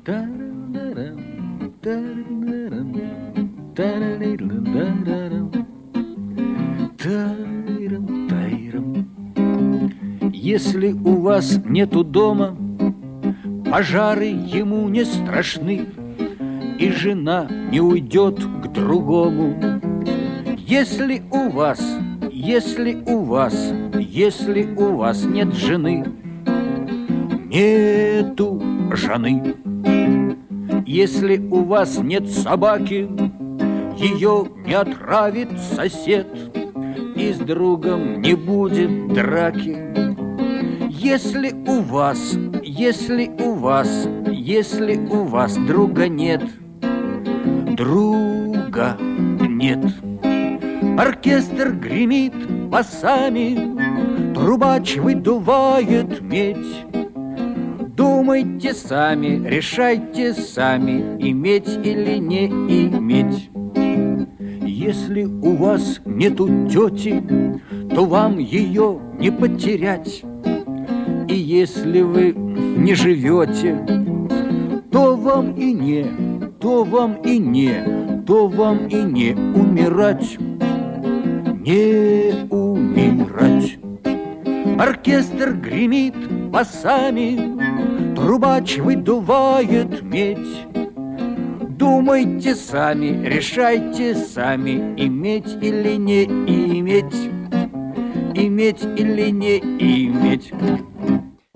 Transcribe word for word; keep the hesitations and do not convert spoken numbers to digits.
Если у вас нету дома, пожары ему не страшны, и жена не уйдет к другому. Если у вас, если у вас, если у вас нет жены, нету жены. Если у вас нет собаки, ее не отравит сосед, и с другом не будет драки. Если у вас, если у вас, если у вас друга нет, друга нет. Оркестр гремит басами, трубач выдувает медь. Думайте сами, решайте сами, иметь или не иметь. Если у вас нету тети, то вам ее не потерять. И если вы не живете, то вам и не, то вам и не, то вам и не умирать. Не умирать. Оркестр гремит басами, трубач выдувает медь. Думайте сами, решайте сами, иметь или не иметь, иметь или не иметь.